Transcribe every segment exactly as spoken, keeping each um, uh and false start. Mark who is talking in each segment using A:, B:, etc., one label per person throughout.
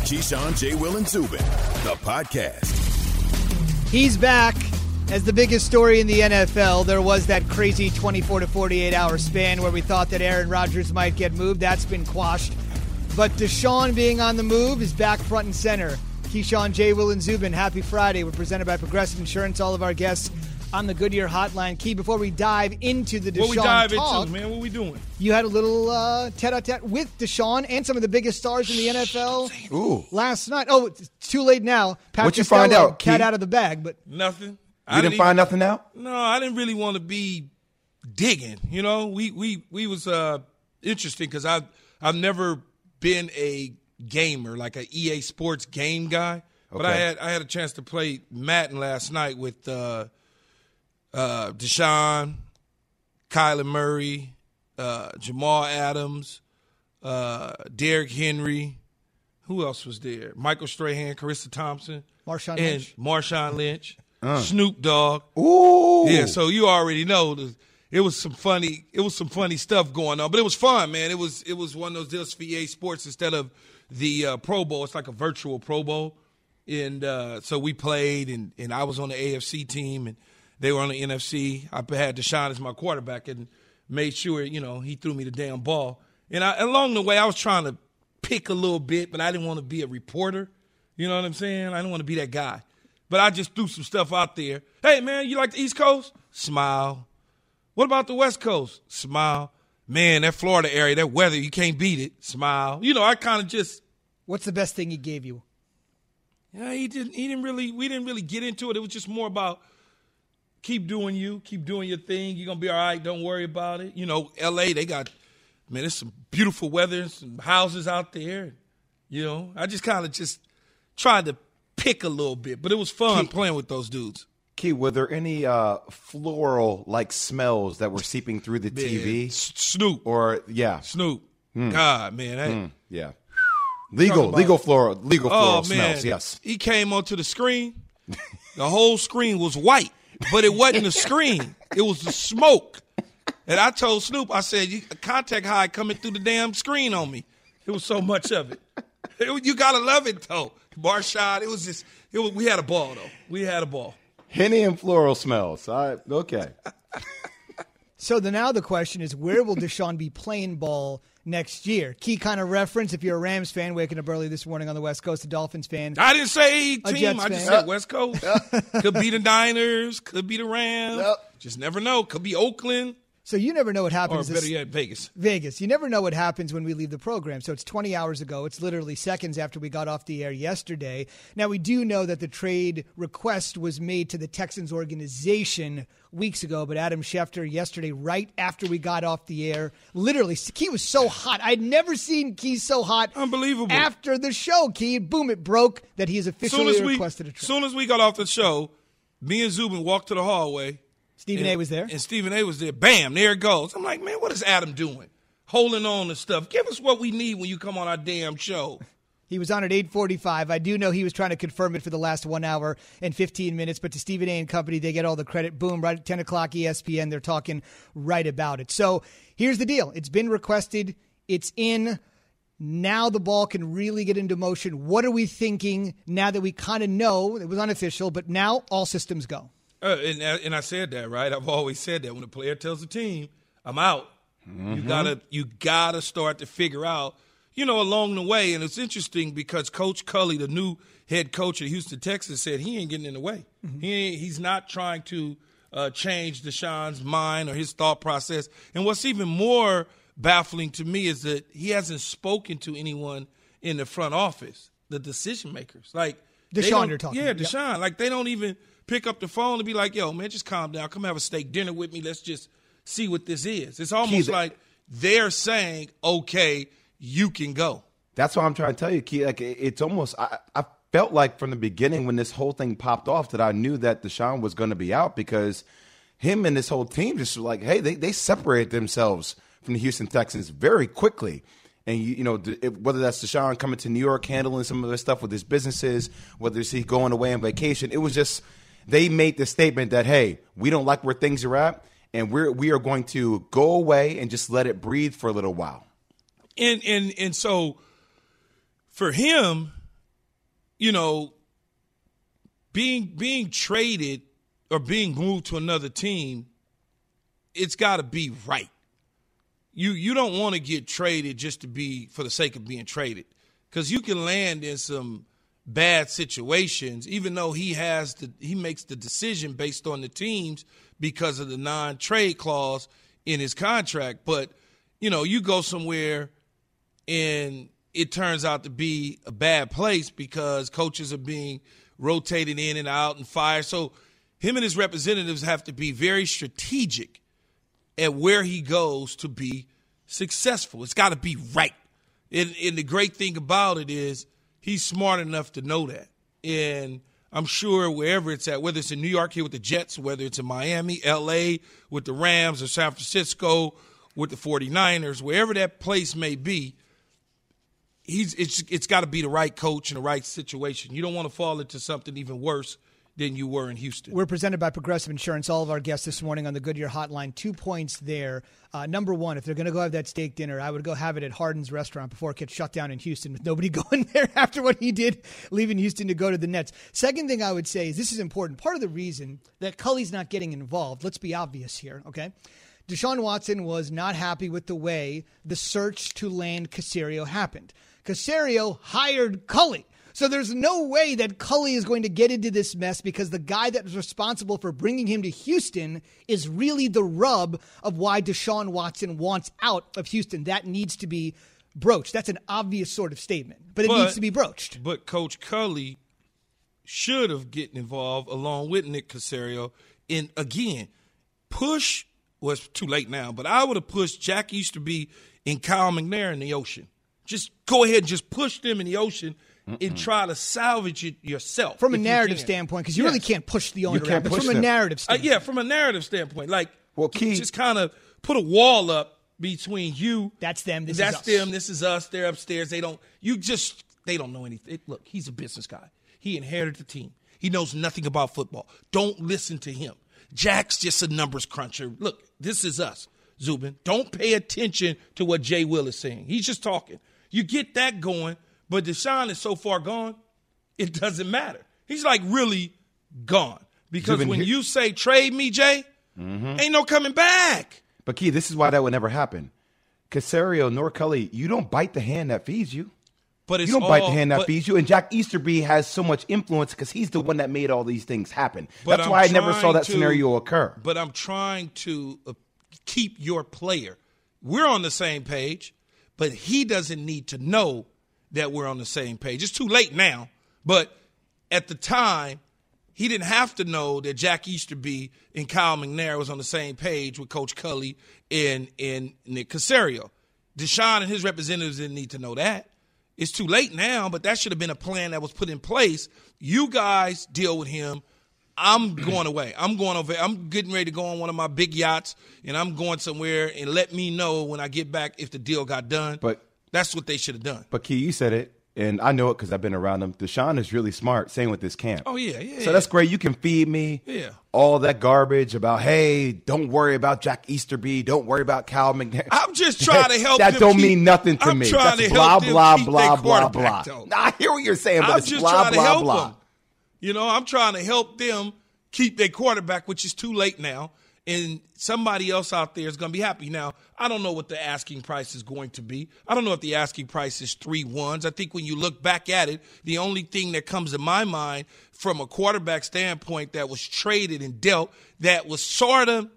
A: Keyshawn, J. Will, and Zubin, the podcast.
B: He's back as the biggest story in the N F L. There was that crazy twenty-four to forty-eight hour span where we thought that Aaron Rodgers might get moved. That's been quashed. But Deshaun being on the move is back front and center. Keyshawn, J. Will, and Zubin, happy Friday. We're presented by Progressive Insurance. All of our guests on the Goodyear Hotline. Key, before we dive into the Deshaun
C: What we dive
B: talk,
C: into, man? What we doing?
B: You had a little uh, tete-a-tete with Deshaun and some of the biggest stars in the N F L
D: Ooh.
B: last night. Oh, it's too late now. Pat
D: What'd you
B: Costello,
D: find out,
B: cat
D: Key?
B: out of the bag, but
C: Nothing.
D: You didn't, didn't find
C: even,
D: nothing out?
C: No, I didn't really want to be digging. You know, we we we was uh, interesting because I've I've never been a gamer, like an E A Sports game guy. But
D: Okay.
C: I had I had a chance to play Madden last night with uh, uh, Deshaun, Kyler Murray, uh, Jamal Adams, uh, Derrick Henry. Who else was there? Michael Strahan, Carissa Thompson,
B: Marshawn
C: and
B: Lynch.
C: Marshawn Lynch,
D: Uh.
C: Snoop Dogg.
D: Ooh.
C: Yeah, so you already know the, it was some funny it was some funny stuff going on, but it was fun, man. It was it was one of those deals for E A Sports instead of the uh, Pro Bowl. It's like a virtual Pro Bowl, and uh, so we played, and, and I was on the A F C team, and they were on the N F C. I had Deshaun as my quarterback, and made sure you know he threw me the damn ball. And I, along the way, I was trying to pick a little bit, but I didn't want to be a reporter. You know what I'm saying? I didn't want to be that guy. But I just threw some stuff out there. Hey, man, you like the East Coast? Smile. What about the West Coast? Smile. Man, that Florida area, that weather, you can't beat it. Smile. You know, I kind of just.
B: What's the best thing he gave you?
C: Yeah, he didn't. He didn't really. We didn't really get into it. It was just more about keep doing you, keep doing your thing. You're gonna be all right. Don't worry about it. You know, L A, they got man. There's some beautiful weather, some houses out there. You know, I just kind of just tried to pick a little bit, but it was fun
D: Key,
C: playing with those dudes.
D: Key, were there any uh, floral-like smells that were seeping through the T V?
C: Man, S- Snoop.
D: Or, yeah.
C: Snoop. God, man. That,
D: Mm, yeah. Legal,
C: about-
D: legal floral, legal floral
C: oh, man.
D: smells, yes.
C: He came onto the screen. The whole screen was white, but it wasn't the screen. It was the smoke. And I told Snoop, I said, you, contact high coming through the damn screen on me. It was so much of it. It- you got to love it, though. Marshawn, it was just, it was, we had a ball, though. We had a ball.
D: Henny and floral smells. All right, okay.
B: So the, now the question is, where will Deshaun be playing ball next year? Key kind of reference, if you're a Rams fan, waking up early this morning on the West Coast, a Dolphins fan.
C: I didn't say
B: A
C: team.
B: Jets
C: I just
B: fan.
C: said West Coast. Could be the Niners. Could be the Rams.
D: Yep.
C: Just never know. Could be Oakland.
B: So you never know what
C: Or
B: happens.
C: better
B: this-
C: yet, Vegas.
B: Vegas. You never know what happens when we leave the program. So it's twenty hours ago. It's literally seconds after we got off the air yesterday. Now, we do know that the trade request was made to the Texans organization weeks ago, but Adam Schefter yesterday, right after we got off the air, literally, Key was so hot. I'd never seen Key so hot.
C: Unbelievable.
B: After the show, Key, boom, it broke that he has
C: Soon
B: officially
C: as we,
B: requested a trade.
C: soon as we got off the show, me and Zubin walked to the hallway.
B: Stephen
C: and,
B: A. was there.
C: And Stephen A. was there. Bam, there it goes. I'm like, man, what is Adam doing? Holding on to stuff. Give us what we need when you come on our damn show.
B: He was on at eight forty-five. I do know he was trying to confirm it for the last one hour and fifteen minutes, but to Stephen A. and company, they get all the credit. Boom, right at ten o'clock E S P N, they're talking right about it. So here's the deal. It's been requested. It's in. Now the ball can really get into motion. What are we thinking now that we kind of know? It was unofficial, but now all systems go.
C: Uh, and, and I said that, right? I've always said that. When a player tells the team, I'm out, mm-hmm. you gotta you gotta start to figure out, you know, along the way. And it's interesting because Coach Culley, the new head coach at Houston Texans, said he ain't getting in the way. Mm-hmm. He ain't, he's not trying to uh, change Deshaun's mind or his thought process. And what's even more baffling to me is that he hasn't spoken to anyone in the front office, the decision makers. Like
B: Deshaun, you're talking
C: Yeah,
B: about.
C: Deshaun. Yep. Like they don't even pick up the phone and be like, yo, man, just calm down. Come have a steak dinner with me. Let's just see what this is. It's almost
D: Keith,
C: like they're saying, okay, you can go.
D: That's what I'm trying to tell you, Key. Like it's almost I, I felt like from the beginning when this whole thing popped off that I knew that Deshaun was going to be out because him and this whole team just were like, hey, they they separated themselves from the Houston Texans very quickly. And, you, you know, it, whether that's Deshaun coming to New York, handling some of the stuff with his businesses, whether it's he going away on vacation, it was just they made the statement that, hey, we don't like where things are at, and we're we are going to go away and just let it breathe for a little while.
C: And and and so for him, you know, being being traded or being moved to another team, it's got to be right. You you don't want to get traded just to be for the sake of being traded, because you can land in some bad situations, even though he has the he makes the decision based on the teams because of the non-trade clause in his contract. But, you know, you go somewhere and it turns out to be a bad place because coaches are being rotated in and out and fired. So him and his representatives have to be very strategic at where he goes to be successful. It's got to be right. And, and the great thing about it is he's smart enough to know that. And I'm sure wherever it's at, whether it's in New York here with the Jets, whether it's in Miami, L A with the Rams, or San Francisco with the forty-niners, wherever that place may be, he's it's it's got to be the right coach in the right situation. You don't want to fall into something even worse than you were in Houston.
B: We're presented by Progressive Insurance. All of our guests this morning on the Goodyear Hotline, two points there. Uh, number one, if they're going to go have that steak dinner, I would go have it at Harden's Restaurant before it gets shut down in Houston with nobody going there after what he did leaving Houston to go to the Nets. Second thing I would say is this is important. Part of the reason that Culley's not getting involved, let's be obvious here, okay? Deshaun Watson was not happy with the way the search to land Caserio happened. Caserio hired Culley. So there's no way that Culley is going to get into this mess because the guy that was responsible for bringing him to Houston is really the rub of why Deshaun Watson wants out of Houston. That needs to be broached. That's an obvious sort of statement, but it but, needs to be broached.
C: But Coach Culley should have gotten involved along with Nick Caserio. And again, push was too late now, but I would have pushed Jack Easterby and Kyle McNair in the ocean. Just go ahead and just push them in the ocean. Mm-mm. And try to salvage it yourself.
B: From a narrative standpoint, because you yes. really can't push the owner out, but from
D: them.
B: a narrative standpoint.
C: Uh, yeah, from a narrative standpoint. Like,
D: well, Key,
C: just kind of put a wall up between you.
B: That's them, this
C: that's
B: is us.
C: That's them, this is us. They're upstairs. They don't, you just, they don't know anything. Look, he's a business guy. He inherited the team. He knows nothing about football. Don't listen to him. Jack's just a numbers cruncher. Look, this is us, Zubin. Don't pay attention to what Jay Will is saying. He's just talking. You get that going, but Deshaun is so far gone, it doesn't matter. He's like really gone. Because Zubin, when you say trade me, Jay, mm-hmm. ain't no coming back.
D: But, Key, this is why that would never happen. Caserio nor Culley, you don't bite the hand that feeds you.
C: But it's
D: you don't
C: all,
D: bite the hand that
C: but,
D: feeds you. And Jack Easterby has so much influence because he's the one that made all these things happen. That's
C: I'm
D: why I never saw that
C: to,
D: scenario occur.
C: But I'm trying to uh, keep your player. We're on the same page, but he doesn't need to know that we're on the same page. It's too late now, but at the time, he didn't have to know that Jack Easterby and Kyle McNair was on the same page with Coach Culley and, and Nick Caserio. Deshaun and his representatives didn't need to know that. It's too late now, but that should have been a plan that was put in place. You guys deal with him. I'm going away. I'm going over. I'm getting ready to go on one of my big yachts, and I'm going somewhere, and let me know when I get back if the deal got done.
D: But
C: that's what they should have done.
D: But, Key, you said it, and I know it because I've been around him. Deshaun is really smart, same with this camp.
C: Oh, yeah, yeah.
D: So that's great. You can feed me
C: yeah.
D: all that garbage about, hey, don't worry about Jack Easterby. Don't worry about Kyle McNair.
C: I'm just trying to help
D: that
C: them
D: don't
C: keep,
D: mean nothing to
C: I'm
D: me.
C: Trying
D: that's
C: to
D: blah,
C: help
D: blah,
C: them
D: blah,
C: keep
D: blah, blah, blah. Nah, I hear what you're saying, but
C: I'm
D: it's
C: just
D: blah,
C: trying to
D: blah,
C: help
D: blah.
C: them. You know, I'm trying to help them keep their quarterback, which is too late now, and somebody else out there is going to be happy. Now, I don't know what the asking price is going to be. I don't know if the asking price is three ones. I think when you look back at it, the only thing that comes to my mind from a quarterback standpoint that was traded and dealt that was sort of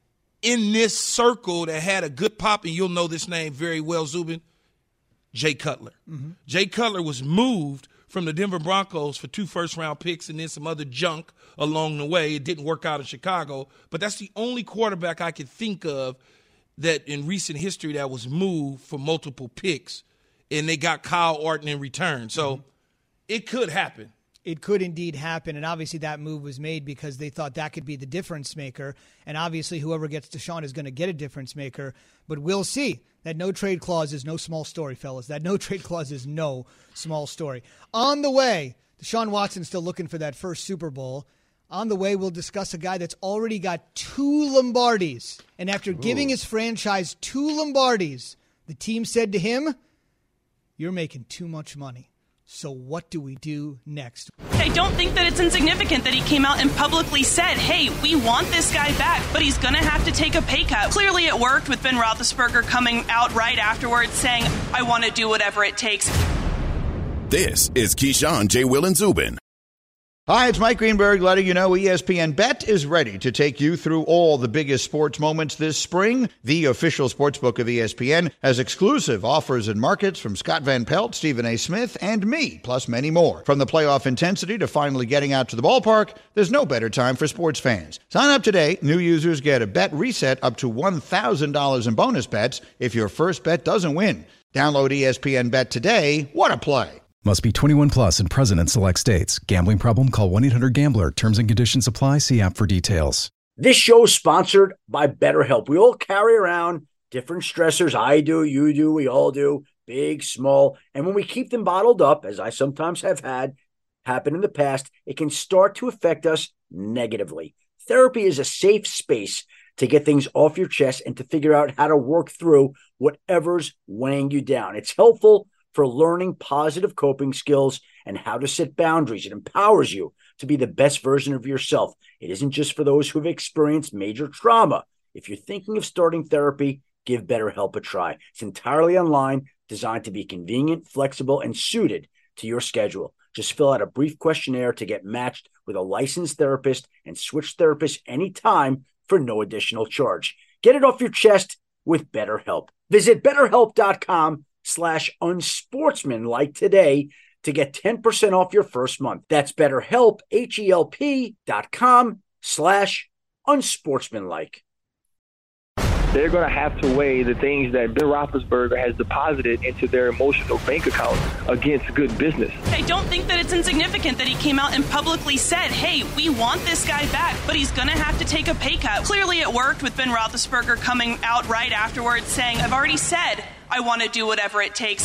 C: in this circle that had a good pop, and you'll know this name very well, Zubin, Jay Cutler. Mm-hmm. Jay Cutler was moved from the Denver Broncos for two first-round picks and then some other junk along the way. It didn't work out in Chicago, but that's the only quarterback I could think of that in recent history that was moved for multiple picks, and they got Kyle Orton in return. So mm-hmm. it could happen.
B: It could indeed happen, and obviously that move was made because they thought that could be the difference maker, and obviously whoever gets Deshaun is going to get a difference maker, but we'll see. That no-trade clause is no small story, fellas. That no-trade clause is no small story. On the way, Deshaun Watson's still looking for that first Super Bowl. On the way, we'll discuss a guy that's already got two Lombardis, and after Ooh. giving his franchise two Lombardis, the team said to him, "You're making too much money." So what do we do next?
E: I don't think that it's insignificant that he came out and publicly said, hey, we want this guy back, but he's going to have to take a pay cut. Clearly it worked with Ben Roethlisberger coming out right afterwards saying, I want to do whatever it takes.
A: This is Keyshawn, J. Will, and Zubin.
F: Hi, it's Mike Greenberg letting you know E S P N Bet is ready to take you through all the biggest sports moments this spring. The official sportsbook of E S P N has exclusive offers and markets from Scott Van Pelt, Stephen A. Smith, and me, plus many more. From the playoff intensity to finally getting out to the ballpark, there's no better time for sports fans. Sign up today. New users get a bet reset up to one thousand dollars in bonus bets if your first bet doesn't win. Download E S P N Bet today. What a play.
G: Must be twenty-one plus and present in select states. Gambling problem? Call one eight hundred gambler. Terms and conditions apply. See app for details.
H: This show is sponsored by BetterHelp. We all carry around different stressors. I do, you do, we all do, big, small. And when we keep them bottled up, as I sometimes have had happen in the past, it can start to affect us negatively. Therapy is a safe space to get things off your chest and to figure out how to work through whatever's weighing you down. It's helpful for learning positive coping skills and how to set boundaries. It empowers you to be the best version of yourself. It isn't just for those who've experienced major trauma. If you're thinking of starting therapy, give BetterHelp a try. It's entirely online, designed to be convenient, flexible, and suited to your schedule. Just fill out a brief questionnaire to get matched with a licensed therapist and switch therapists anytime for no additional charge. Get it off your chest with BetterHelp. Visit BetterHelp.com slash unsportsmanlike today to get ten percent off your first month. That's BetterHelp, H-E-L-P dot com slash unsportsmanlike.
I: They're going to have to weigh the things that Ben Roethlisberger has deposited into their emotional bank account against good business.
E: I don't think that it's insignificant that he came out and publicly said, hey, we want this guy back, but he's going to have to take a pay cut. Clearly it worked with Ben Roethlisberger coming out right afterwards saying, I've already said I want to do whatever it takes.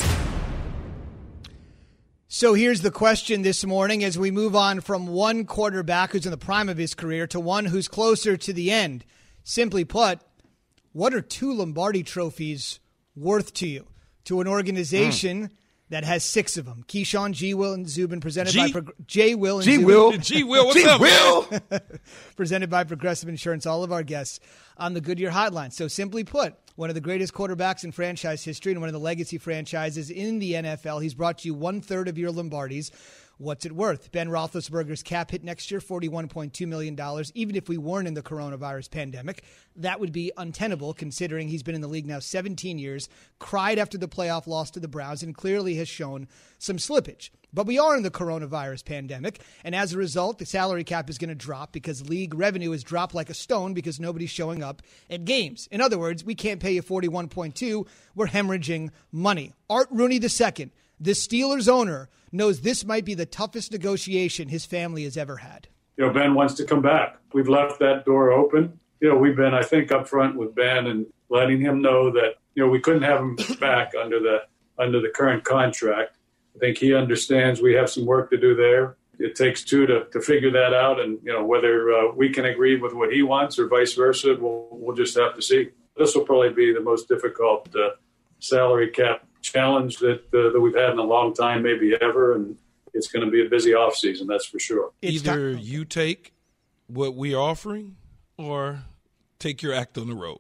B: So here's the question this morning as we move on from one quarterback who's in the prime of his career to one who's closer to the end. Simply put, what are two Lombardi trophies worth to you? To an organization mm. that has six of them. Keyshawn, G. Will, and Zubin, presented
C: G?
B: by Pro- J. Will and
D: G.
B: Zubin.
D: Will.
C: G. Will, what's
D: G.
C: up,
D: Will.
B: Presented by Progressive Insurance. All of our guests on the Goodyear Hotline. So simply put, one of the greatest quarterbacks in franchise history and one of the legacy franchises in the N F L. He's brought you one-third of your Lombardis. What's it worth? Ben Roethlisberger's cap hit next year, forty-one point two million dollars. Even if we weren't in the coronavirus pandemic, that would be untenable considering he's been in the league now seventeen years, cried after the playoff loss to the Browns, and clearly has shown some slippage. But we are in the coronavirus pandemic, and as a result, the salary cap is going to drop because league revenue has dropped like a stone because nobody's showing up at games. In other words, we can't pay you forty-one point two. We're hemorrhaging money. Art Rooney the Second, the Steelers owner, knows this might be the toughest negotiation his family has ever had.
J: You know, Ben wants to come back. We've left that door open. You know, we've been, I think, upfront with Ben and letting him know that, you know, we couldn't have him back under the under the current contract. I think he understands we have some work to do there. It takes two to, to figure that out. And, you know, whether uh, we can agree with what he wants or vice versa, we'll, we'll just have to see. This will probably be the most difficult uh, salary cap challenge that uh, that we've had in a long time, maybe ever, and it's going to be a busy offseason, that's for sure.
C: Either you take what we're offering or take your act on the road.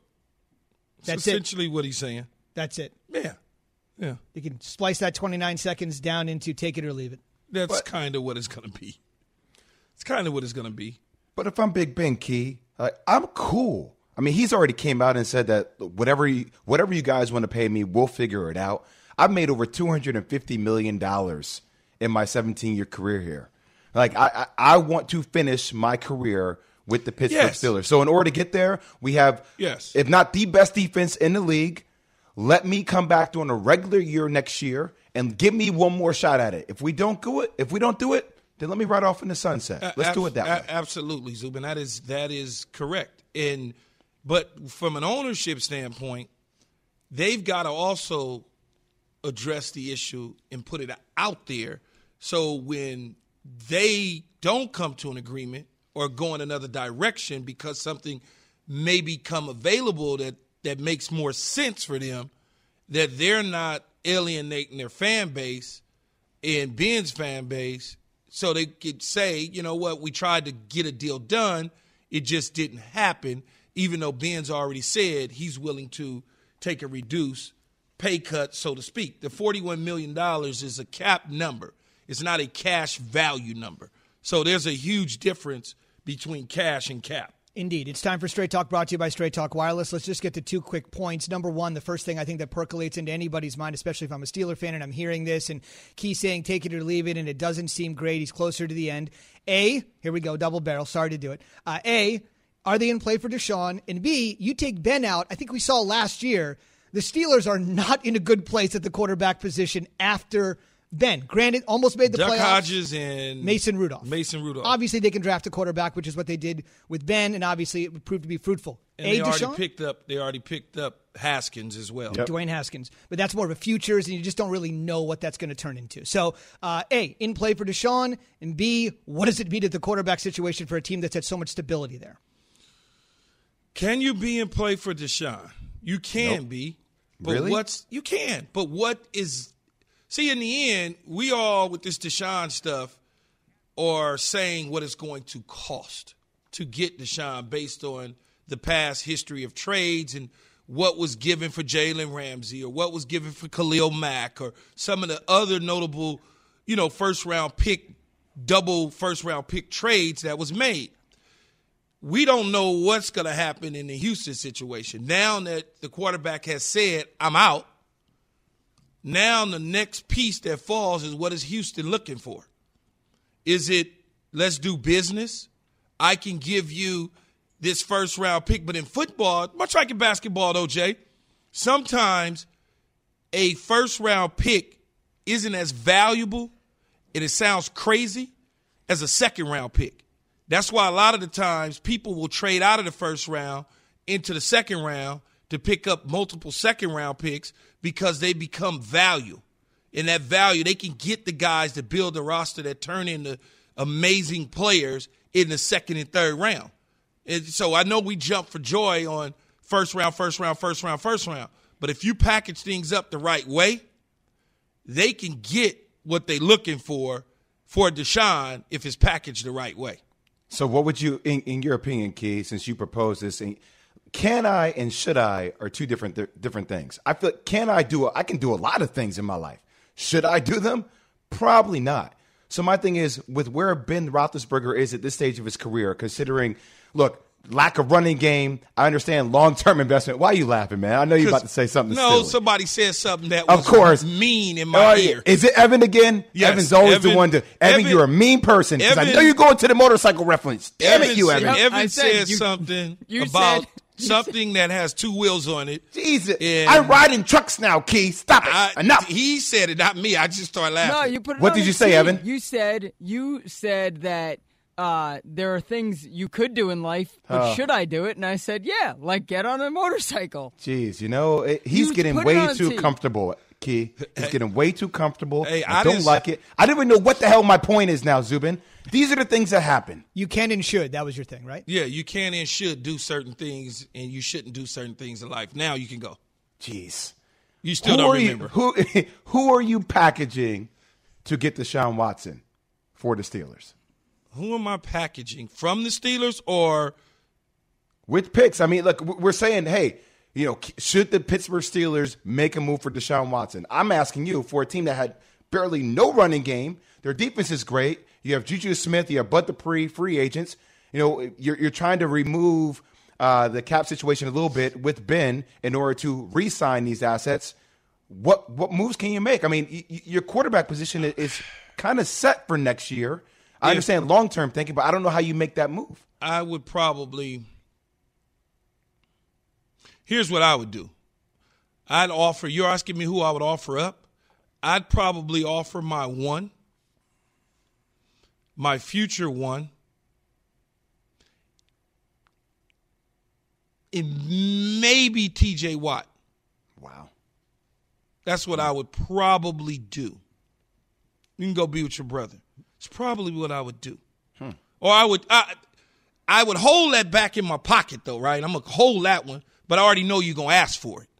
C: That's essentially it. What he's saying.
B: That's it.
C: Yeah. Yeah.
B: You can splice that twenty-nine seconds down into take it or leave it.
C: That's kind of what it's going to be. It's kind of what it's going to be.
D: But if I'm Big Ben, Key, like, I'm cool. I mean, he's already came out and said that whatever you, whatever you guys want to pay me, we'll figure it out. I've made over two hundred fifty million dollars in my seventeen-year career here. Like, I, I, I want to finish my career with the Pittsburgh yes. Steelers. So in order to get there, we have,
C: yes.
D: if not the best defense in the league, let me come back during a regular year next year and give me one more shot at it. If we don't do it, if we don't do it, then let me ride off in the sunset. Let's
C: uh,
D: do it that
C: uh,
D: way.
C: Absolutely, Zubin. That is that is correct. And but from an ownership standpoint, they've got to also address the issue and put it out there. So when they don't come to an agreement or go in another direction because something may become available that, that makes more sense for them, that they're not alienating their fan base in Ben's fan base so they could say, you know what, we tried to get a deal done. It just didn't happen, even though Ben's already said he's willing to take a reduced pay cut, so to speak. The forty-one million dollars is a cap number. It's not a cash value number. So there's a huge difference between cash and cap.
B: Indeed. It's time for Straight Talk, brought to you by Straight Talk Wireless. Let's just get to two quick points. Number one, the first thing I think that percolates into anybody's mind, especially if I'm a Steeler fan and I'm hearing this and Key saying take it or leave it, and it doesn't seem great. He's closer to the end. A, here we go, double barrel. Sorry to do it. Uh, A, are they in play for Deshaun? And B, you take Ben out. I think we saw last year the Steelers are not in a good place at the quarterback position after Ben. Granted, almost made the
C: Duck
B: playoffs.
C: Hodges and
B: Mason Rudolph.
C: Mason Rudolph.
B: Obviously, they can draft a quarterback, which is what they did with Ben, and obviously it proved to be fruitful.
C: And
B: A,
C: they already
B: Deshaun?
C: picked up. They already picked up Haskins as well.
B: Yep. Dwayne Haskins. But that's more of a futures, and you just don't really know what that's going to turn into. So, uh, A, in play for Deshaun, and B, what does it mean at the quarterback situation for a team that's had so much stability there?
C: Can you be in play for Deshaun? You can
D: Nope.
C: be. But
D: Really?
C: what's you can. But what is see in the end, we all with this Deshaun stuff are saying what it's going to cost to get Deshaun based on the past history of trades and what was given for Jalen Ramsey or what was given for Khalil Mack or some of the other notable, you know, first round pick, double first round pick trades that was made. We don't know what's going to happen in the Houston situation. Now that the quarterback has said, I'm out, now the next piece that falls is what is Houston looking for? Is it, let's do business? I can give you this first-round pick. But in football, much like in basketball, though, Jay, sometimes a first-round pick isn't as valuable, and it sounds crazy, as a second-round pick. That's why a lot of the times people will trade out of the first round into the second round to pick up multiple second-round picks because they become value. And that value, they can get the guys to build a roster that turn into amazing players in the second and third round. And so I know we jump for joy on first round, first round, first round, first round. But if you package things up the right way, they can get what they're looking for for Deshaun if it's packaged the right way.
D: So what would you, in, in your opinion, Key, since you proposed this, can I and should I are two different th- different things. I feel can I do a, I can do a lot of things in my life. Should I do them? Probably not. So my thing is, with where Ben Roethlisberger is at this stage of his career, considering, look, lack of running game, I understand long-term investment. Why are you laughing, man? I know you're about to say something
C: No,
D: silly.
C: somebody said something that
D: of
C: was
D: course.
C: mean in my
D: oh,
C: ear.
D: Is it Evan again?
C: Yes,
D: Evan's always
C: Evan,
D: the one to, Evan,
C: Evan
D: you're a mean person. Because I
C: Evan-
D: know you're going to the motorcycle reference. Damn
C: Evan
D: it, you,
C: said,
D: Evan.
C: Evan
K: I
C: said,
K: said you-
C: something
K: you
C: about
K: said- you
C: something that has two wheels on it.
D: Jesus.
C: And
D: I ride in trucks now, Key. Stop it.
C: I,
D: Enough.
C: He said it, not me. I just started laughing.
K: No, you put it
D: What
K: on
D: did
K: the
D: you say,
K: team.
D: Evan?
K: You said you said that uh, there are things you could do in life, but
D: Oh.
K: should I do it? And I said, yeah, like get on a motorcycle.
D: Jeez, you know, it, he's
K: You
D: getting
K: put it
D: way
K: on a
D: too
K: team.
D: comfortable, Key. He's getting way too comfortable.
C: Hey,
D: I,
C: I
D: don't
C: didn't-
D: like it. I don't even know what the hell my point is now, Zubin. These are the things that happen.
B: You can and should. That was your thing, right?
C: Yeah, you can and should do certain things, and you shouldn't do certain things in life. Now you can go.
D: Jeez.
C: You still
D: who
C: don't
D: are
C: remember.
D: You, who, who are you packaging to get Deshaun Watson for the Steelers?
C: Who am I packaging? From the Steelers or
D: With picks? I mean, look, we're saying, hey, you know, should the Pittsburgh Steelers make a move for Deshaun Watson? I'm asking you for a team that had barely no running game. Their defense is great. You have Juju Smith. You have Bud Dupree, free agents. You know, you're, you're trying to remove uh, the cap situation a little bit with Ben in order to re-sign these assets. What what moves can you make? I mean, y- y- your quarterback position is, is kind of set for next year. I
C: Yeah.
D: understand long-term thinking, but I don't know how you make that move.
C: I would probably – here's what I would do. I'd offer – you're asking me who I would offer up? I'd probably offer my one, my future one, and maybe T J Watt.
D: Wow.
C: That's what I would probably do. You can go be with your brother. It's probably what I would do.
D: Hmm.
C: Or I would I, I would hold that back in my pocket, though, right? I'm going to hold that one, but I already know you're going to ask for it.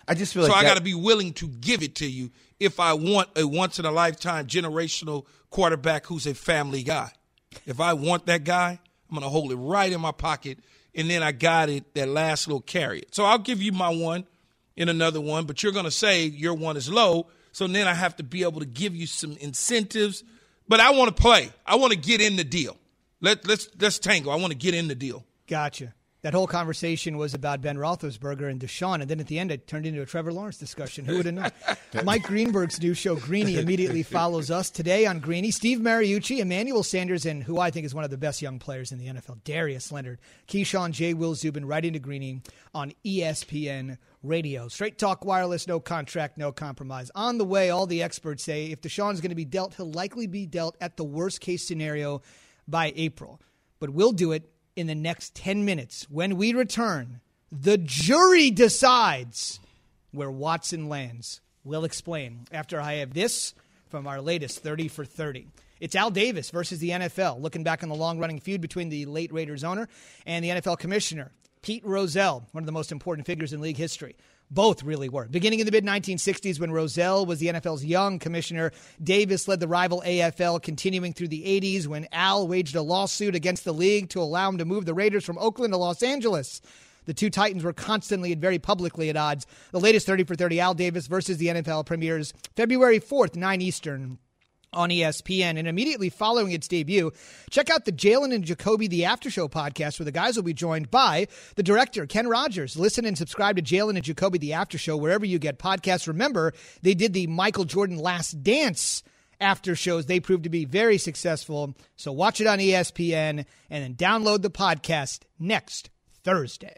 D: I just feel like
C: so I
D: that-
C: got to be willing to give it to you if I want a once-in-a-lifetime generational quarterback who's a family guy. If I want that guy, I'm going to hold it right in my pocket, and then I got it, that last little carry. So I'll give you my one in another one, but you're going to say your one is low, so then I have to be able to give you some incentives. But I want to play. I want to get in the deal. Let, let's, let's tango. I want to get in the deal.
B: Gotcha. That whole conversation was about Ben Roethlisberger and Deshaun, and then at the end it turned into a Trevor Lawrence discussion. Who would have known? Mike Greenberg's new show, Greeny, immediately follows us. Today on Greeny, Steve Mariucci, Emmanuel Sanders, and who I think is one of the best young players in the N F L, Darius Leonard, Keyshawn, J. Will Zubin, right into Greeny on E S P N Radio. Straight talk, wireless, no contract, no compromise. On the way, all the experts say if Deshaun's going to be dealt, he'll likely be dealt at the worst-case scenario by April. But we'll do it in the next ten minutes. When we return, the jury decides where Watson lands. We'll explain after I have this from our latest thirty for thirty. It's Al Davis versus the N F L, looking back on the long-running feud between the late Raiders owner and the N F L commissioner, Pete Rozelle, one of the most important figures in league history. Both really were. Beginning in the mid nineteen sixties when Rozelle was the N F L's young commissioner, Davis led the rival A F L, continuing through the eighties when Al waged a lawsuit against the league to allow him to move the Raiders from Oakland to Los Angeles. The two Titans were constantly and very publicly at odds. The latest thirty for thirty, Al Davis versus the N F L, premieres February fourth, nine Eastern. On E S P N, and immediately following its debut, check out the Jalen and Jacoby The After Show podcast, where the guys will be joined by the director, Ken Rogers. Listen and subscribe to Jalen and Jacoby The After Show wherever you get podcasts. Remember, they did the Michael Jordan Last Dance after shows. They proved to be very successful. So watch it on E S P N and then download the podcast next Thursday.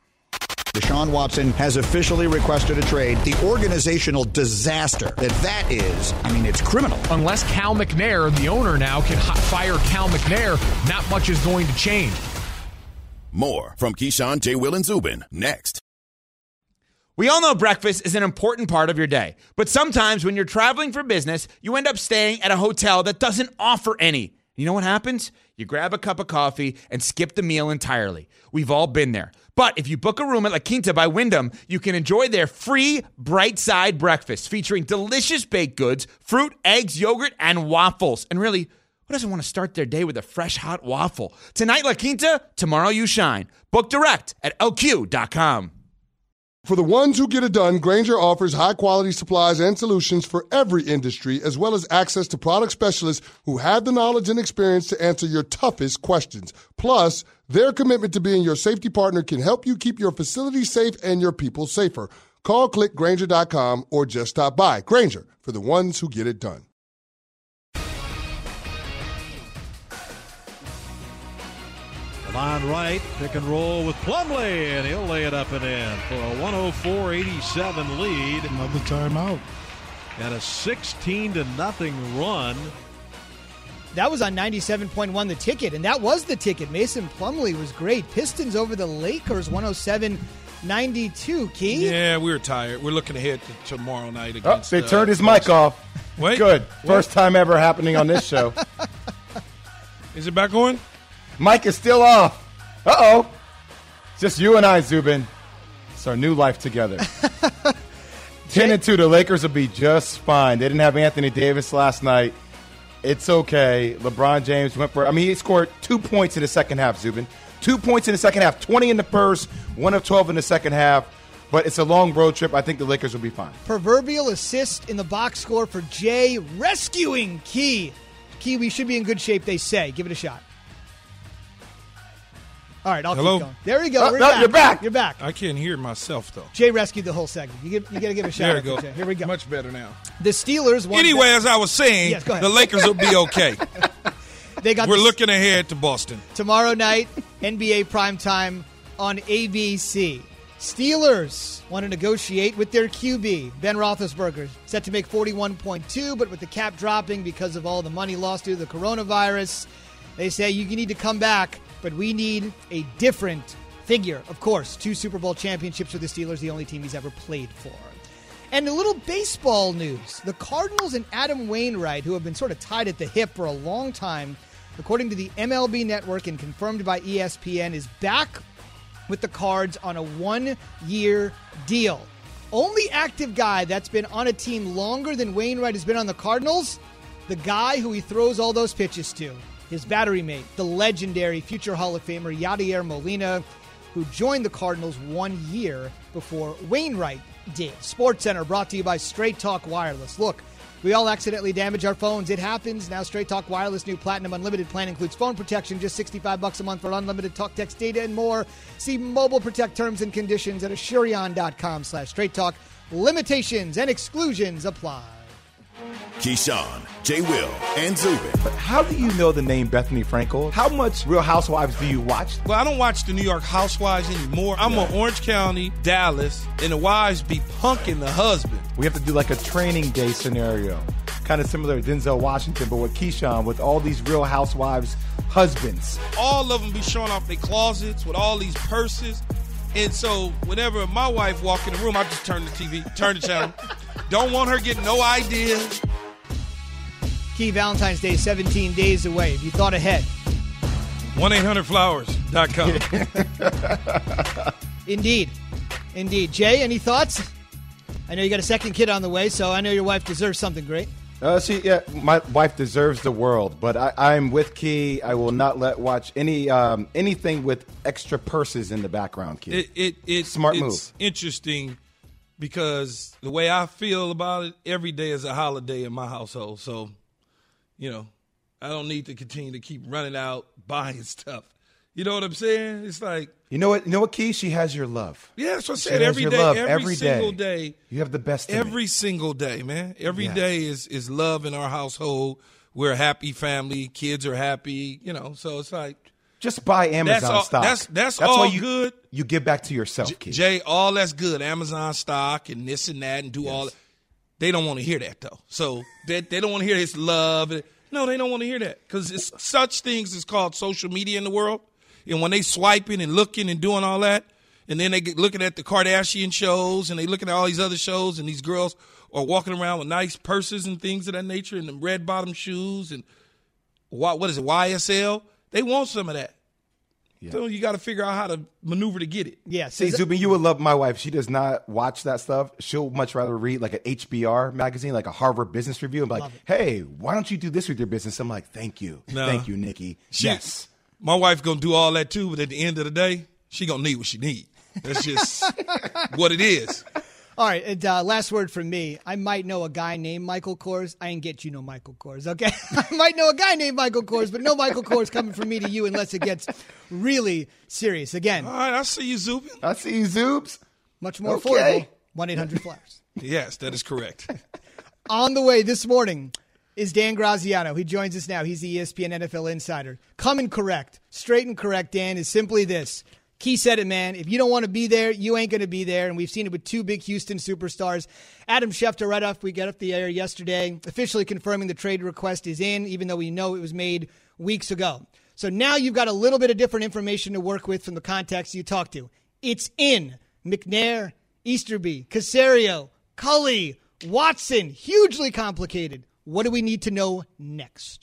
F: Deshaun Watson has officially requested a trade. The organizational disaster that that is, I mean, it's criminal.
L: Unless Cal McNair, the owner now, can hot fire Cal McNair, not much is going to change.
A: More from Keyshawn, J. Will, and Zubin next.
M: We all know breakfast is an important part of your day, but sometimes when you're traveling for business, you end up staying at a hotel that doesn't offer any. You know what happens? You grab a cup of coffee and skip the meal entirely. We've all been there. But if you book a room at La Quinta by Wyndham, you can enjoy their free Bright Side breakfast featuring delicious baked goods, fruit, eggs, yogurt, and waffles. And really, who doesn't want to start their day with a fresh, hot waffle? Tonight, La Quinta, tomorrow you shine. Book direct at L Q dot com.
N: For the ones who get it done, Grainger offers high-quality supplies and solutions for every industry, as well as access to product specialists who have the knowledge and experience to answer your toughest questions. Plus, their commitment to being your safety partner can help you keep your facility safe and your people safer. Call, click Grainger dot com, or just stop by. Grainger, for the ones who get it done.
O: Line right, pick and roll with Plumlee, and he'll lay it up and in for a one oh four eighty-seven lead.
P: Another timeout.
O: And a sixteen to nothing run.
B: That was on ninety-seven point one The Ticket, and that was the ticket. Mason Plumlee was great. Pistons over the Lakers, one oh seven ninety-two. Key?
C: Yeah, we were tired. We're looking ahead to tomorrow night
D: Oh,
C: against
D: they
C: uh,
D: turned his
C: Boston.
D: mic off.
C: Wait.
D: Good.
C: What?
D: First time ever happening on this show.
C: Is it back on?
D: Mic is still off. Uh-oh. Just you and I, Zubin. It's our new life together. ten and two, the Lakers will be just fine. They didn't have Anthony Davis last night. It's okay. LeBron James went for, I mean, he scored two points in the second half, Zubin. Two points in the second half, twenty in the first, one of twelve in the second half. But it's a long road trip. I think the Lakers will be fine.
B: Proverbial assist in the box score for Jay, rescuing Key. Key, we should be in good shape, they say. Give it a shot. All right, I'll
C: Hello?
B: keep going. There we go.
D: Oh,
B: We're
D: no,
B: back.
D: you're back.
B: You're back.
C: I can't hear myself, though.
B: Jay rescued the whole segment. You, give, you got to give a shout
C: There
B: out
C: we go.
B: to Jay. Here we go.
C: Much better now.
B: The Steelers won.
C: Anyway, as I was saying,
B: Yes, go ahead.
C: the Lakers will be okay.
B: They got
C: We're
B: the-
C: looking ahead to Boston.
B: Tomorrow night, N B A primetime on A B C. Steelers want to negotiate with their Q B, Ben Roethlisberger, set to make forty-one point two, but with the cap dropping because of all the money lost due to the coronavirus, they say you need to come back, but we need a different figure. Of course, two Super Bowl championships for the Steelers, the only team he's ever played for. And a little baseball news. The Cardinals and Adam Wainwright, who have been sort of tied at the hip for a long time, according to the M L B Network and confirmed by E S P N, is back with the Cards on a one-year deal. Only active guy that's been on a team longer than Wainwright has been on the Cardinals, the guy who he throws all those pitches to. His battery mate, the legendary future Hall of Famer Yadier Molina, who joined the Cardinals one year before Wainwright did. SportsCenter brought to you by Straight Talk Wireless. Look, we all accidentally damage our phones. It happens. Now Straight Talk Wireless new Platinum Unlimited plan includes phone protection, just sixty-five bucks a month for unlimited talk, text, data, and more. See Mobile Protect terms and conditions at Asurion.com slash Straight Talk. Limitations and exclusions apply.
A: Keyshawn, J. Will, and Zubin.
D: But how do you know the name Bethany Frankel? How much Real Housewives do you watch?
C: Well, I don't watch the New York Housewives anymore. I'm yeah. on Orange County, Dallas, and the wives be punking the husband.
D: We have to do like a training day scenario. Kind of similar to Denzel Washington, but with Keyshawn, with all these Real Housewives husbands.
C: All of them be showing off their closets with all these purses. And so whenever my wife walk in the room, I just turn the T V, turn the channel. Don't want her getting no ideas.
B: Key Valentine's Day, seventeen days away. Have you thought ahead?
C: one eight hundred flowers dot com.
B: Indeed. Indeed. Jay, any thoughts? I know you got a second kid on the way, so I know your wife deserves something great.
D: Uh, she, yeah, my wife deserves the world, but I, I'm with Key. I will not let watch any um, anything with extra purses in the background, Key.
C: It, it, it,
D: Smart
C: it's
D: move.
C: It's interesting because the way I feel about it, every day is a holiday in my household. So, you know, I don't need to continue to keep running out buying stuff. You know what I'm saying? It's like,
D: you know what? You know what, Key? She has your love.
C: Yeah, that's what I
D: She
C: said.
D: has
C: Every
D: your
C: day,
D: love
C: every,
D: every
C: single
D: day.
C: day.
D: You have the best. In
C: every
D: it.
C: single day, man. Every
D: Yeah.
C: day is is love in our household. We're a happy family. Kids are happy. You know, so it's like
D: just buy Amazon
C: that's all,
D: stock.
C: That's that's,
D: that's
C: all
D: why you,
C: good.
D: You give back to yourself, Key.
C: Jay, all that's good. Amazon stock and this and that and do
D: Yes.
C: all. They don't want to hear that though. So they they don't want to hear his love. No, they don't want to hear that because it's such things is called social media in the world. And when they swiping and looking and doing all that, and then they get looking at the Kardashian shows and they looking at all these other shows, and these girls are walking around with nice purses and things of that nature and the red bottom shoes and what what is it, Y S L? They want some of that. Yeah. So you got to figure out how to maneuver to get it.
B: Yeah.
D: See, Zubin, you would love my wife. She does not watch that stuff. She'll much rather read like an H B R magazine, like a Harvard Business Review, and be like, hey, why don't you do this with your business? I'm like, thank you.
C: No.
D: Thank you, Nikki.
C: She,
D: yes.
C: My wife going to do all that too, but at the end of the day, she going to need what she need. That's just what it is.
B: All right, and, uh, last word from me. I might know a guy named Michael Kors. I ain't get you no Michael Kors, okay? I might know a guy named Michael Kors, but no Michael Kors coming from me to you unless it gets really serious. Again.
C: All right, I see you, Zubin.
D: I see you, Zoobs.
B: Much more
D: Okay.
B: affordable. one eight hundred flowers.
C: Yes, that is correct.
B: On the way this morning is Dan Graziano. He joins us now. He's the E S P N N F L insider. Coming correct, straight and correct, Dan, is simply this. Key said it, man. If you don't want to be there, you ain't going to be there. And we've seen it with two big Houston superstars. Adam Schefter, right off we got up the air yesterday, officially confirming the trade request is in, even though we know it was made weeks ago. So now you've got a little bit of different information to work with from the context you talked to. It's in. McNair, Easterby, Caserio, Cully, Watson. Hugely complicated. What do we need to know next?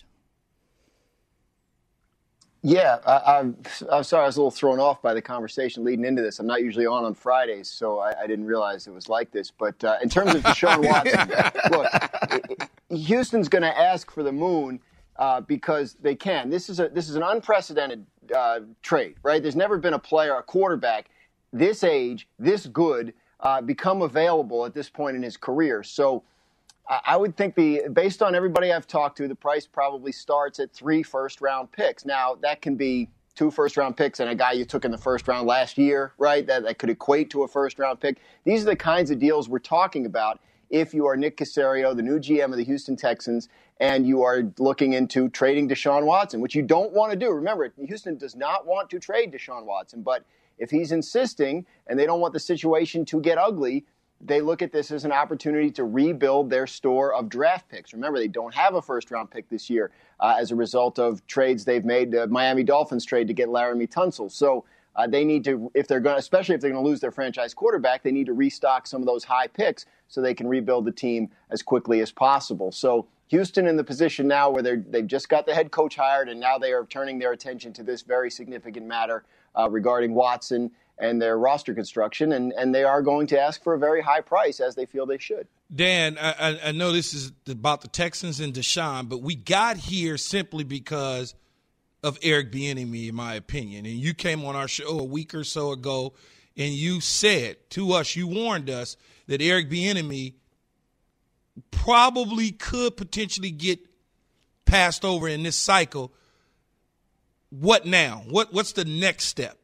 P: Yeah, I, I'm, I'm sorry I was a little thrown off by the conversation leading into this. I'm not usually on on Fridays, so I, I didn't realize it was like this. But uh, in terms of Deshaun Watson, look, it, it, Houston's going to ask for the moon uh, because they can. This is a this is an unprecedented uh, trade, right? There's never been a player, a quarterback, this age, this good, uh, become available at this point in his career. So I would think the based on everybody I've talked to, the price probably starts at three first-round picks. Now, that can be two first-round picks and a guy you took in the first round last year, right? That, that could equate to a first-round pick. These are the kinds of deals we're talking about if you are Nick Caserio, the new G M of the Houston Texans, and you are looking into trading Deshaun Watson, which you don't want to do. Remember, Houston does not want to trade Deshaun Watson, but if he's insisting and they don't want the situation to get ugly, they look at this as an opportunity to rebuild their store of draft picks. Remember, they don't have a first-round pick this year uh, as a result of trades they've made. The Miami Dolphins trade to get Laramie Tunsil. So uh, they need to, if they're going, especially if they're going to lose their franchise quarterback, they need to restock some of those high picks so they can rebuild the team as quickly as possible. So Houston in the position now where they're, they've just got the head coach hired, and now they are turning their attention to this very significant matter uh, regarding Watson. and their roster construction, and, and they are going to ask for a very high price, as they feel they should.
C: Dan, I, I know this is about the Texans and Deshaun, but we got here simply because of Eric Bieniemy, in my opinion. And you came on our show a week or so ago, and you said to us, you warned us that Eric Bieniemy probably could potentially get passed over in this cycle. What now? What What's the next step?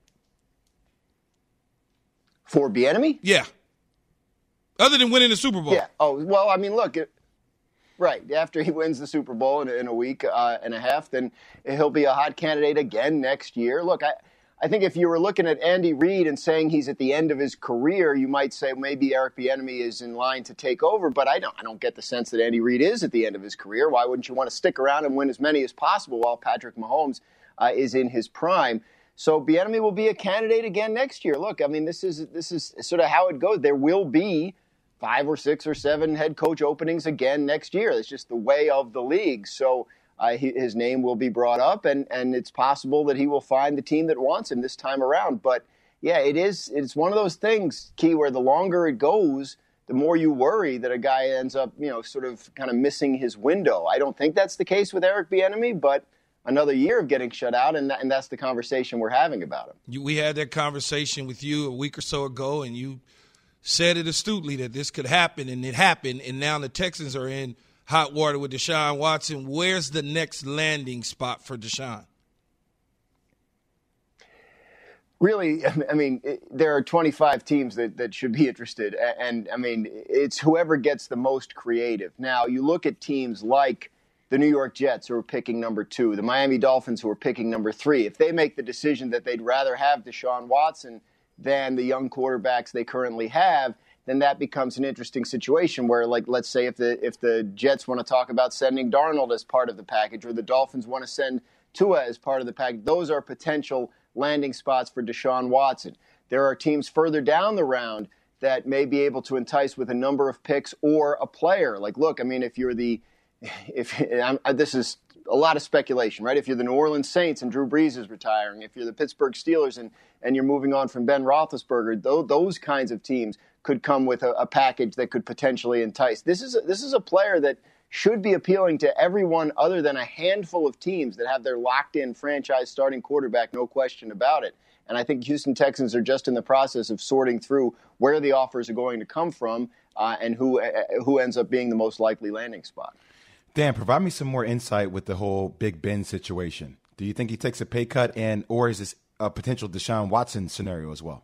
P: For Bieniemy?
C: Yeah. Other than winning the Super Bowl.
P: Yeah. Oh, well, I mean, look, it, right. After he wins the Super Bowl in, in a week uh, and a half, then he'll be a hot candidate again next year. Look, I, I think if you were looking at Andy Reid and saying he's at the end of his career, you might say maybe Eric Bieniemy is in line to take over. But I don't, I don't get the sense that Andy Reid is at the end of his career. Why wouldn't you want to stick around and win as many as possible while Patrick Mahomes uh, is in his prime? So Bieniemy will be a candidate again next year. Look, I mean, this is this is sort of how it goes. There will be five or six or seven head coach openings again next year. It's just the way of the league. So uh, he, his name will be brought up, and, and it's possible that he will find the team that wants him this time around. But, yeah, it is it's one of those things, Key, where the longer it goes, the more you worry that a guy ends up, you know, sort of kind of missing his window. I don't think that's the case with Eric Bieniemy, but another year of getting shut out, and, that, and that's the conversation we're having about him.
C: You, we had that conversation with you a week or so ago, and you said it astutely that this could happen, and it happened, and now the Texans are in hot water with Deshaun Watson. Where's the next landing spot for Deshaun?
P: Really, I mean, it, there are twenty-five teams that, that should be interested, and, and, I mean, it's whoever gets the most creative. Now, you look at teams like the New York Jets, who are picking number two, the Miami Dolphins, who are picking number three. If they make the decision that they'd rather have Deshaun Watson than the young quarterbacks they currently have, then that becomes an interesting situation where, like, let's say if the if the Jets want to talk about sending Darnold as part of the package, or the Dolphins want to send Tua as part of the package, those are potential landing spots for Deshaun Watson. There are teams further down the round that may be able to entice with a number of picks or a player. Like, look, I mean, if you're the If I'm, this is a lot of speculation, right? If you're the New Orleans Saints and Drew Brees is retiring, if you're the Pittsburgh Steelers and, and you're moving on from Ben Roethlisberger, those, those kinds of teams could come with a, a package that could potentially entice. This is a, this is a player that should be appealing to everyone other than a handful of teams that have their locked-in franchise starting quarterback, no question about it. And I think Houston Texans are just in the process of sorting through where the offers are going to come from uh, and who uh, who ends up being the most likely landing spot.
D: Dan, provide me some more insight with the whole Big Ben situation. Do you think he takes a pay cut, and or is this a potential Deshaun Watson scenario as well?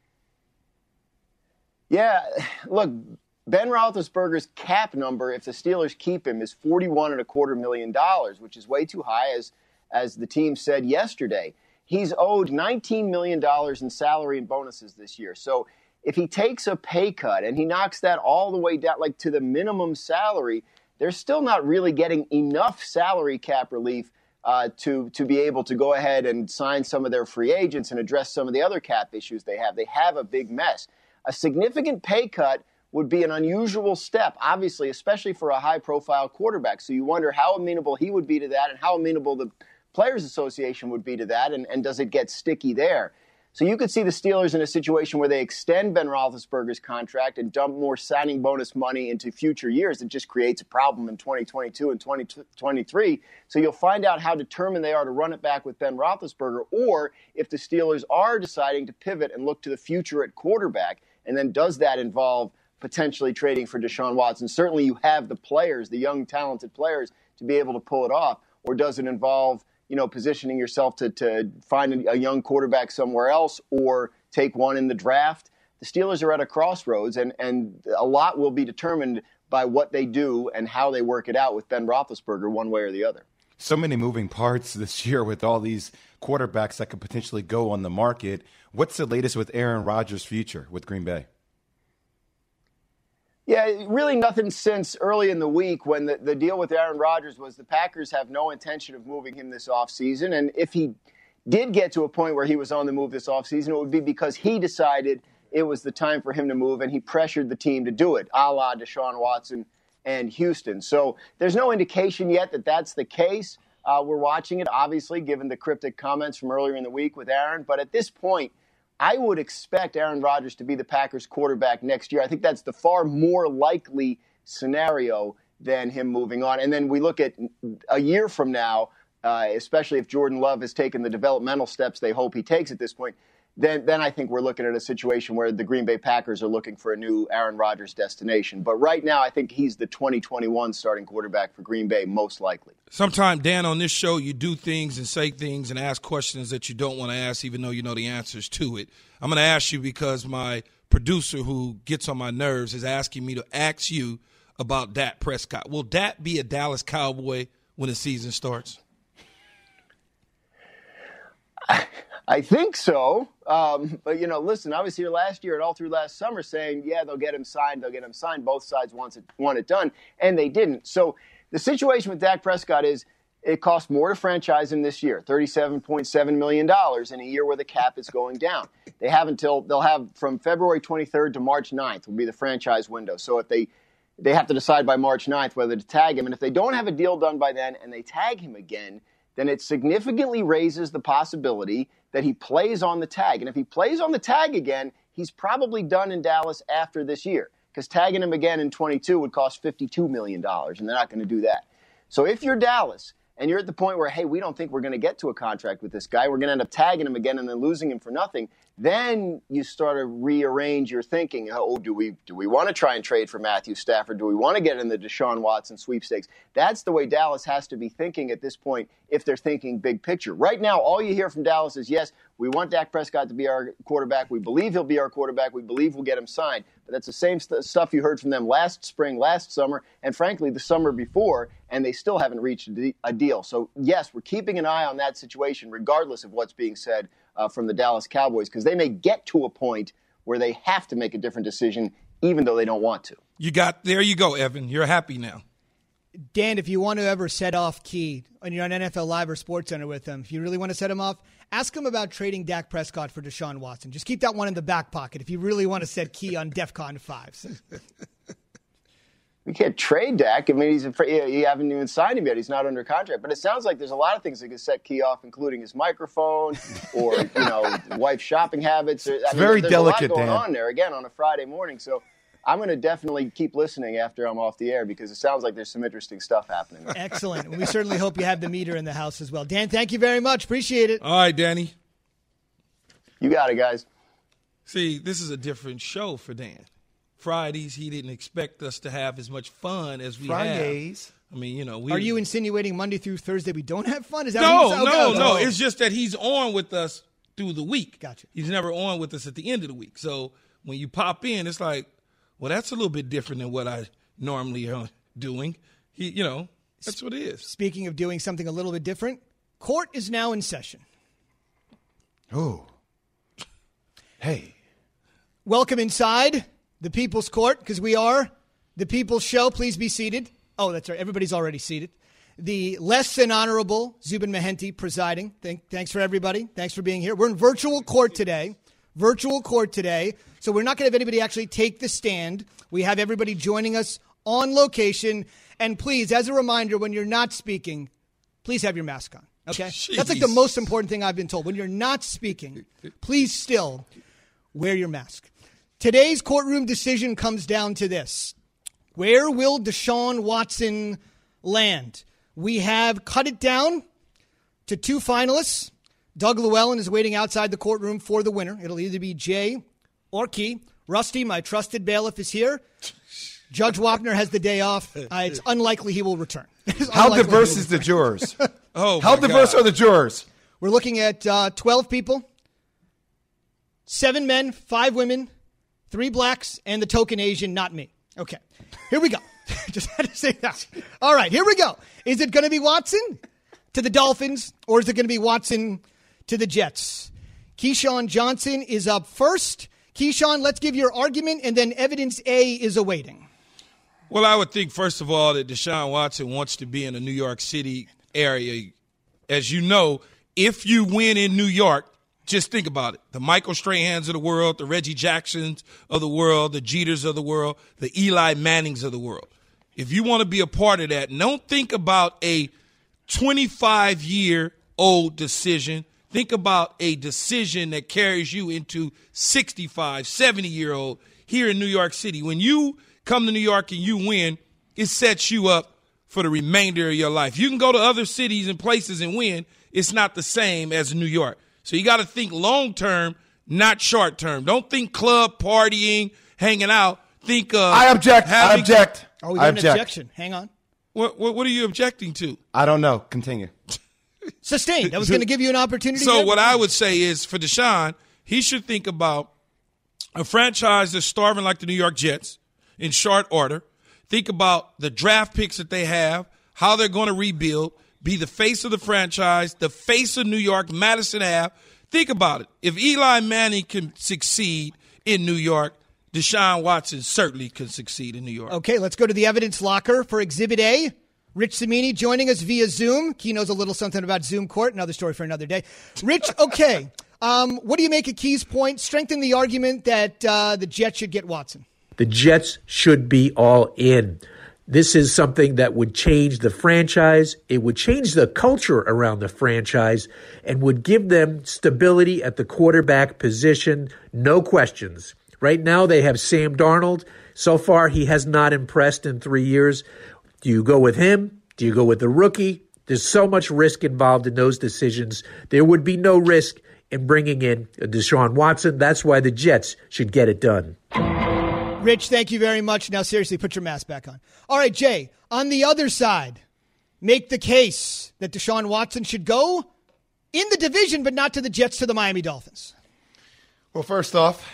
P: Yeah, look, Ben Roethlisberger's cap number, if the Steelers keep him, is forty-one and a quarter million dollars, which is way too high, as as the team said yesterday. He's owed nineteen million dollars in salary and bonuses this year. So if he takes a pay cut and he knocks that all the way down, like to the minimum salary, they're still not really getting enough salary cap relief uh, to to be able to go ahead and sign some of their free agents and address some of the other cap issues they have. They have a big mess. A significant pay cut would be an unusual step, obviously, especially for a high-profile quarterback. So you wonder how amenable he would be to that and how amenable the Players Association would be to that, and, and does it get sticky there? So you could see the Steelers in a situation where they extend Ben Roethlisberger's contract and dump more signing bonus money into future years. It just creates a problem in twenty twenty-two and twenty twenty-three. So you'll find out how determined they are to run it back with Ben Roethlisberger, or if the Steelers are deciding to pivot and look to the future at quarterback. And then does that involve potentially trading for Deshaun Watson? Certainly you have the players, the young, talented players, to be able to pull it off. Or does it involve, you know, positioning yourself to, to find a young quarterback somewhere else or take one in the draft? The Steelers are at a crossroads, and, and a lot will be determined by what they do and how they work it out with Ben Roethlisberger one way or the other.
D: So many moving parts this year with all these quarterbacks that could potentially go on the market. What's the latest with Aaron Rodgers' future with Green Bay?
P: Yeah, really nothing since early in the week when the, the deal with Aaron Rodgers was the Packers have no intention of moving him this offseason. And if he did get to a point where he was on the move this offseason, it would be because he decided it was the time for him to move, and he pressured the team to do it, a la Deshaun Watson and Houston. So there's no indication yet that that's the case. Uh, we're watching it, obviously, given the cryptic comments from earlier in the week with Aaron. But at this point, I would expect Aaron Rodgers to be the Packers quarterback next year. I think that's the far more likely scenario than him moving on. And then we look at a year from now, uh, especially if Jordan Love has taken the developmental steps they hope he takes at this point, then then I think we're looking at a situation where the Green Bay Packers are looking for a new Aaron Rodgers destination. But right now, I think he's the twenty twenty-one starting quarterback for Green Bay, most likely.
C: Sometime, Dan, on this show, you do things and say things and ask questions that you don't want to ask, even though you know the answers to it. I'm going to ask you because my producer, who gets on my nerves, is asking me to ask you about Dak Prescott. Will Dak be a Dallas Cowboy when the season starts?
P: I think so. Um, but, you know, listen, I was here last year and all through last summer saying, yeah, they'll get him signed. They'll get him signed. Both sides want it, want it done. And they didn't. So the situation with Dak Prescott is it costs more to franchise him this year, thirty-seven point seven million dollars in a year where the cap is going down. They have until they'll have from February twenty-third to March ninth will be the franchise window. So if they they have to decide by March ninth whether to tag him. And if they don't have a deal done by then and they tag him again, then it significantly raises the possibility that he plays on the tag. And if he plays on the tag again, he's probably done in Dallas after this year, because tagging him again in twenty-two would cost fifty-two million dollars, and they're not going to do that. So if you're Dallas and you're at the point where, hey, we don't think we're going to get to a contract with this guy, we're going to end up tagging him again and then losing him for nothing, then you start to rearrange your thinking. Oh, do we do we want to try and trade for Matthew Stafford? Do we want to get in the Deshaun Watson sweepstakes? That's the way Dallas has to be thinking at this point if they're thinking big picture. Right now, all you hear from Dallas is, yes, we want Dak Prescott to be our quarterback. We believe he'll be our quarterback. We believe we'll get him signed. But that's the same st- stuff you heard from them last spring, last summer, and frankly, the summer before, and they still haven't reached a, de- a deal. So, yes, we're keeping an eye on that situation regardless of what's being said Uh, from the Dallas Cowboys, because they may get to a point where they have to make a different decision even though they don't want to.
C: You got, there you go, Evan. You're happy now.
B: Dan, if you want to ever set off Key and you're on N F L Live or SportsCenter with him, if you really want to set him off, ask him about trading Dak Prescott for Deshaun Watson. Just keep that one in the back pocket if you really want to set Key on DEFCON fives.
P: We can't trade Dak. I mean, he's afraid, you haven't even signed him yet. He's not under contract. But it sounds like there's a lot of things that could set Key off, including his microphone or, you know, wife's shopping habits. I
D: It's
P: mean,
D: very
P: there's
D: delicate,
P: a lot going
D: Dan.
P: on there, again, on a Friday morning. So I'm going to definitely keep listening after I'm off the air because it sounds like there's some interesting stuff happening.
B: Excellent. We certainly hope you have the meter in the house as well. Dan, thank you very much. Appreciate it.
C: All right, Danny.
P: You got it, guys.
C: See, this is a different show for Dan. Fridays, he didn't expect us to have as much fun as we
D: Fridays.
C: have. I mean, you know. We,
B: Are you insinuating Monday through Thursday we don't have fun? Is that
C: No,
B: what you
C: no,
B: okay,
C: no.
B: okay.
C: It's just that he's on with us through the week.
B: Gotcha.
C: He's never on with us at the end of the week. So when you pop in, it's like, well, that's a little bit different than what I normally am doing. He, you know, that's what it is.
B: Speaking of doing something a little bit different, court is now in session.
D: Oh. Hey.
B: Welcome inside the People's Court, because we are the People's Show. Please be seated. Oh, that's right. Everybody's already seated. The less than honorable Zubin Mehenti presiding. Thank, thanks for everybody. Thanks for being here. We're in virtual court today. Virtual court today. So we're not going to have anybody actually take the stand. We have everybody joining us on location. And please, as a reminder, when you're not speaking, please have your mask on. Okay? That's like the most important thing I've been told. When you're not speaking, please still wear your mask. Today's courtroom decision comes down to this. Where will Deshaun Watson land? We have cut it down to two finalists. Doug Llewellyn is waiting outside the courtroom for the winner. It'll either be Jay or Key. Rusty, my trusted bailiff, is here. Judge Wapner has the day off. Uh, it's unlikely he will return.
D: How diverse is the jurors?
C: Oh,
D: How
C: my
D: diverse
C: God.
D: are the jurors?
B: We're looking at uh, twelve people, seven men, five women, three blacks, and the token Asian, not me. Okay, here we go. Just had to say that. All right, here we go. Is it going to be Watson to the Dolphins, or is it going to be Watson to the Jets? Keyshawn Johnson is up first. Keyshawn, let's give your argument, and then evidence A is awaiting.
C: Well, I would think, first of all, that Deshaun Watson wants to be in the New York City area. As you know, if you win in New York, just think about it. The Michael Strahans of the world, the Reggie Jacksons of the world, the Jeters of the world, the Eli Mannings of the world. If you want to be a part of that, don't think about a twenty-five-year-old decision Think about a decision that carries you into sixty-five, seventy-year-old here in New York City. When you come to New York and you win, it sets you up for the remainder of your life. You can go to other cities and places and win. It's not the same as New York. So you got to think long-term, not short-term. Don't think club, partying, hanging out. Think uh,
D: I object. I object.
B: Oh, we
D: I
B: got an
D: object.
B: objection. Hang on.
C: What, what, what are you objecting to?
D: I don't know. Continue.
B: Sustained. I was going to give you an opportunity.
C: So
B: there,
C: what
B: but-
C: I would say is for Deshaun, he should think about a franchise that's starving like the New York Jets in short order. Think about the draft picks that they have, how they're going to rebuild, be the face of the franchise, the face of New York, Madison Ave. Think about it. If Eli Manning can succeed in New York, Deshaun Watson certainly can succeed in New York.
B: Okay, let's go to the evidence locker for Exhibit A. Rich Cimini joining us via Zoom. Key knows a little something about Zoom Court. Another story for another day. Rich, okay. um, what do you make of Key's point? Strengthen the argument that uh, the Jets should get Watson.
Q: The Jets should be all in. This is something that would change the franchise. It would change the culture around the franchise and would give them stability at the quarterback position. No questions. Right now they have Sam Darnold. So far he has not impressed in three years. Do you go with him? Do you go with the rookie? There's so much risk involved in those decisions. There would be no risk in bringing in Deshaun Watson. That's why the Jets should get it done.
B: Rich, thank you very much. Now, seriously, put your mask back on. All right, Jay, on the other side, make the case that Deshaun Watson should go in the division, but not to the Jets, to the Miami Dolphins.
D: Well, first off,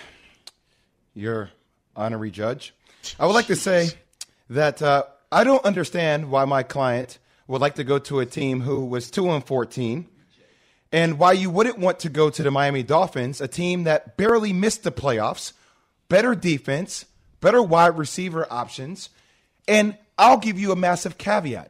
D: your honorary judge, I would like to say that uh, I don't understand why my client would like to go to a team who was two and fourteen, and why you wouldn't want to go to the Miami Dolphins, a team that barely missed the playoffs, better defense, better wide receiver options, and I'll give you a massive caveat.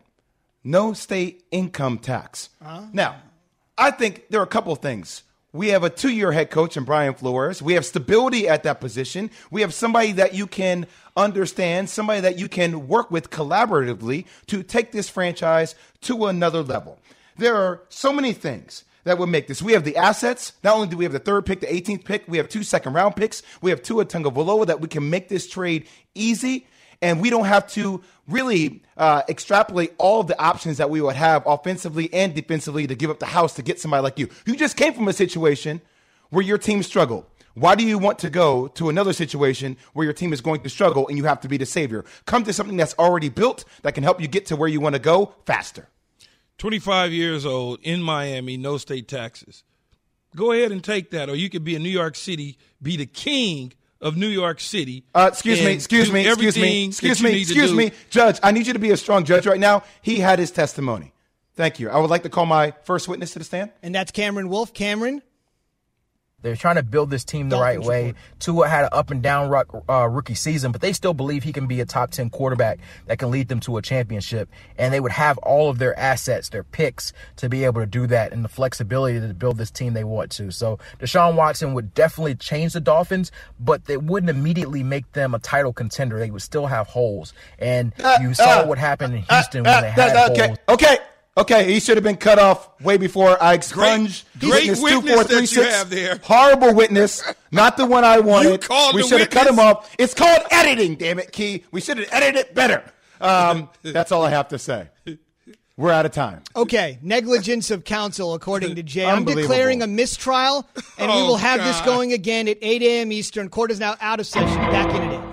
D: No state income tax. Uh-huh. Now, I think there are a couple of things. We have a two-year head coach in Brian Flores. We have stability at that position. We have somebody that you can understand, somebody that you can work with collaboratively to take this franchise to another level. There are so many things that would make this. We have the assets. Not only do we have the third pick, the eighteenth pick, we have two second-round picks. We have Tua Tagovailoa that we can make this trade easy, and we don't have to really uh, extrapolate all of the options that we would have offensively and defensively to give up the house to get somebody like you. You just came from a situation where your team struggled. Why do you want to go to another situation where your team is going to struggle and you have to be the savior? Come to something that's already built that can help you get to where you want to go faster.
C: twenty-five years old in Miami, no state taxes. Go ahead and take that, or you could be in New York City, be the king of New York City.
D: Uh, excuse me, excuse me, excuse me, excuse me, excuse me. Judge, I need you to be a strong judge right now. He had his testimony. Thank you. I would like to call my first witness to the stand.
B: And that's Cameron Wolf. Cameron?
R: They're trying to build this team the right way. Tua had an up-and-down uh, rookie season, but they still believe he can be a top ten quarterback that can lead them to a championship. And they would have all of their assets, their picks, to be able to do that and the flexibility to build this team they want to. So Deshaun Watson would definitely change the Dolphins, but they wouldn't immediately make them a title contender. They would still have holes. And
D: uh,
R: you saw
D: uh,
R: what happened in Houston
D: uh,
R: when they
D: uh,
R: had
D: uh, okay,
R: holes.
D: Okay, okay. He should have been cut off way before I expunged.
C: Great, great witness that you have there.
D: Horrible witness, not the one I wanted.
C: You called
D: we
C: the
D: should have cut
C: witness?
D: him off. It's called editing, damn it, Key. We should have edited it better. Um, that's all I have to say. We're out of time.
B: Okay, negligence of counsel, according to Jay. I'm
D: Unbelievable.
B: declaring a mistrial, and we
C: Oh,
B: will have this
C: God.
B: going again at eight a.m. Eastern. Court is now out of session. Back in at eight.